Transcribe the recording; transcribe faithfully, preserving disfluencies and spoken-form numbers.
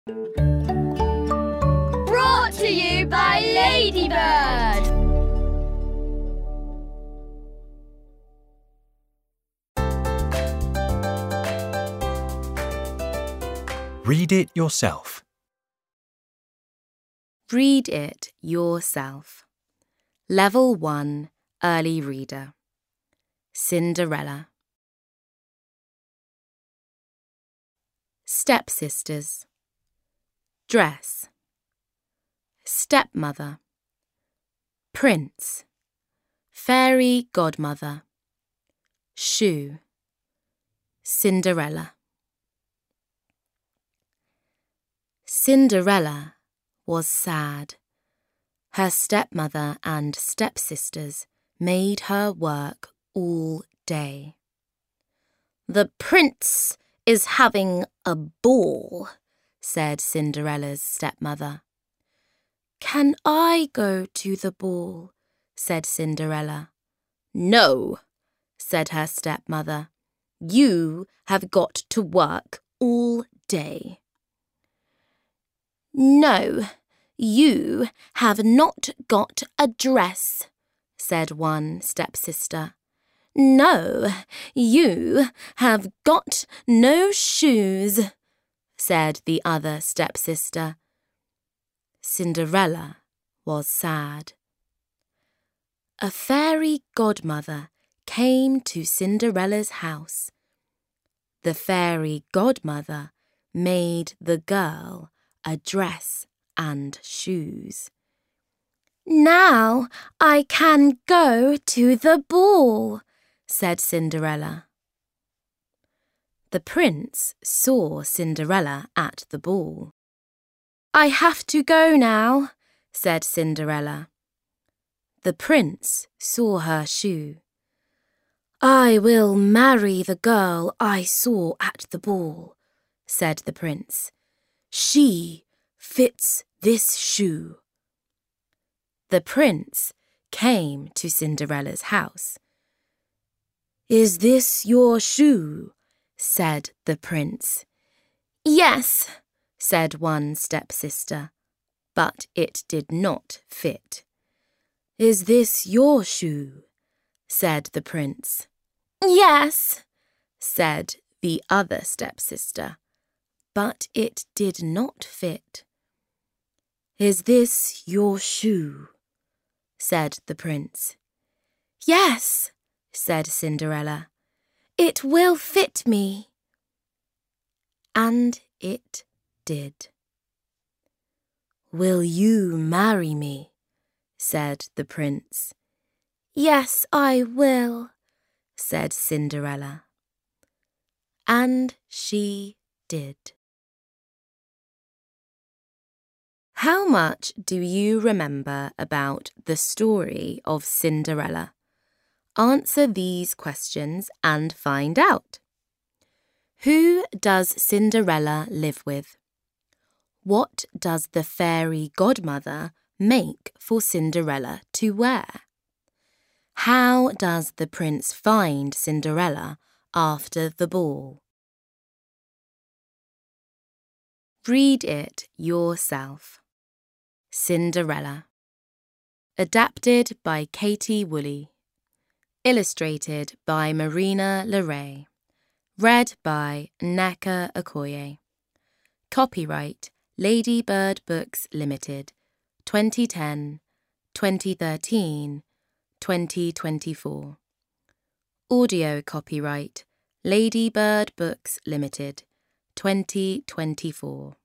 Brought to you by Ladybird. Read it yourself. Read it yourself. Level one, Early Reader. Cinderella. Stepsisters. Dress. Stepmother. Prince. Fairy godmother. Shoe. Cinderella. Cinderella was sad. Her stepmother and stepsisters made her work all day. "The prince is having a ball," said Cinderella's stepmother. "Can I go to the ball?" said Cinderella. "No," said her stepmother. "You have got to work all day." "No, you have not got a dress," said one stepsister. "No, you have got no shoes," said the other stepsister. Cinderella was sad. A fairy godmother came to Cinderella's house. The fairy godmother made the girl a dress and shoes. "Now I can go to the ball," said Cinderella. The prince saw Cinderella at the ball. "I have to go now," said Cinderella. The prince saw her shoe. "I will marry the girl I saw at the ball," said the prince. "She fits this shoe." The prince came to Cinderella's house. "Is this your shoe?" said the prince. "Yes," said one stepsister, but it did not fit. "Is this your shoe?" said the prince. "Yes," said the other stepsister, but it did not fit. "Is this your shoe?" said the prince. "Yes," said Cinderella. "It will fit me." And it did. "Will you marry me?" said the prince. "Yes, I will," said Cinderella. And she did. How much do you remember about the story of Cinderella? Answer these questions and find out. Who does Cinderella live with? What does the fairy godmother make for Cinderella to wear? How does the prince find Cinderella after the ball? Read it yourself. Cinderella. Adapted by Katie Woolley. Illustrated by Marina Leray. Read by Nneka Okoye. Copyright Ladybird Books Limited. twenty ten, twenty thirteen, twenty twenty-four. Audio copyright Ladybird Books Limited. twenty twenty-four.